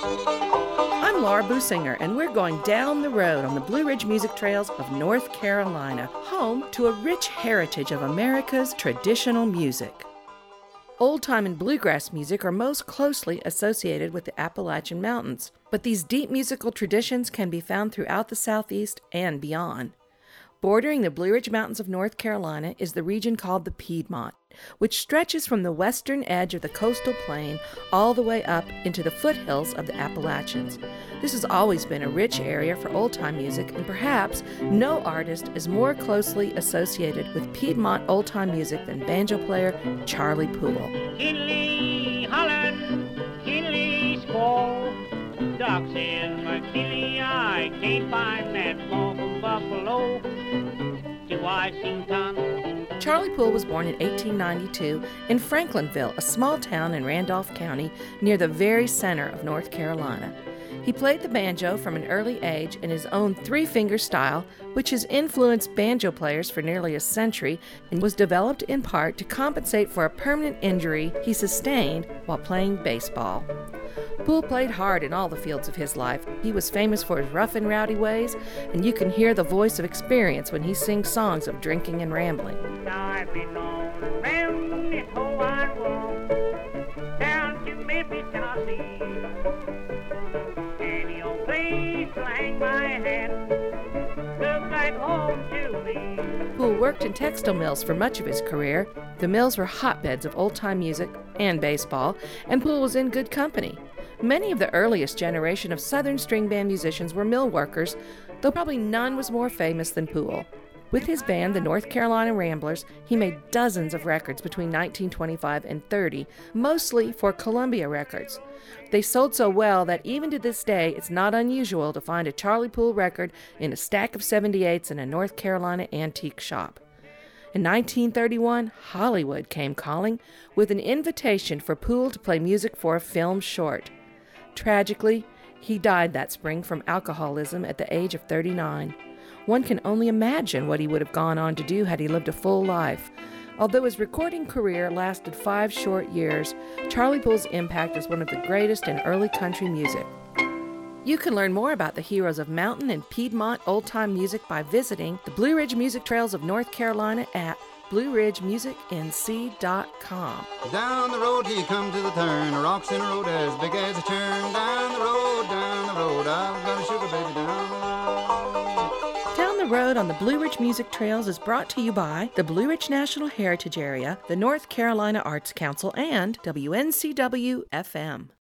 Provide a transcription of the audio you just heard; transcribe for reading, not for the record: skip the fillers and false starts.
I'm Laura Businger, and we're going down the road on the Blue Ridge Music Trails of North Carolina, home to a rich heritage of America's traditional music. Old-time and bluegrass music are most closely associated with the Appalachian Mountains, but these deep musical traditions can be found throughout the Southeast and beyond. Bordering the Blue Ridge Mountains of North Carolina is the region called the Piedmont, which stretches from the western edge of the coastal plain all the way up into the foothills of the Appalachians. This has always been a rich area for old-time music, and perhaps no artist is more closely associated with Piedmont old-time music than banjo player Charlie Poole. Kinley, Holland, Kinley, squall. Doc says, McKinley, I can't find that ball from Buffalo to Washington. Charlie Poole was born in 1892 in Franklinville, a small town in Randolph County near the very center of North Carolina. He played the banjo from an early age in his own three-finger style, which has influenced banjo players for nearly a century and was developed in part to compensate for a permanent injury he sustained while playing baseball. Poole played hard in all the fields of his life. He was famous for his rough and rowdy ways, and you can hear the voice of experience when he sings songs of drinking and rambling. I've been on around this whole wide world, down to Memphis, Tennessee. Any old place to hang my hat, looks like home to me. Poole worked in textile mills for much of his career. The mills were hotbeds of old-time music and baseball, and Poole was in good company. Many of the earliest generation of Southern string band musicians were mill workers, though probably none was more famous than Poole. With his band, the North Carolina Ramblers, he made dozens of records between 1925 and 30, mostly for Columbia Records. They sold so well that even to this day, it's not unusual to find a Charlie Poole record in a stack of 78s in a North Carolina antique shop. In 1931, Hollywood came calling with an invitation for Poole to play music for a film short. Tragically, he died that spring from alcoholism at the age of 39. One can only imagine what he would have gone on to do had he lived a full life. Although his recording career lasted 5 short years, Charlie Poole's impact is one of the greatest in early country music. You can learn more about the heroes of mountain and Piedmont old-time music by visiting the Blue Ridge Music Trails of North Carolina at BlueRidgeMusicNC.com. Down the road till you come to the turn, a rocks in a road as big as a churn. Down the road, I've got a sugar baby down the road. Down the Road on the Blue Ridge Music Trails is brought to you by the Blue Ridge National Heritage Area, the North Carolina Arts Council, and WNCW-FM.